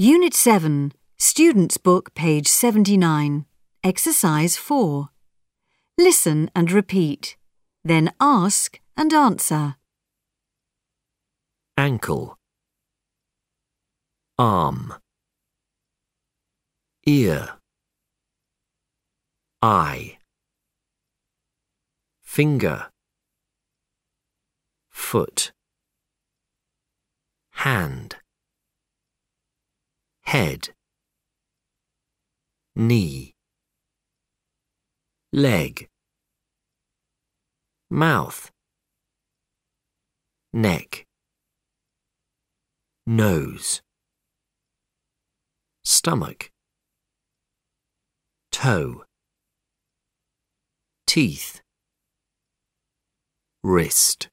Unit 7, Students' Book, page 79. Exercise 4. Listen and repeat. Then ask and answer. Ankle, arm, ear, eye, finger, foot, hand, head, knee, leg, mouth, neck, nose, stomach, toe, teeth, wrist.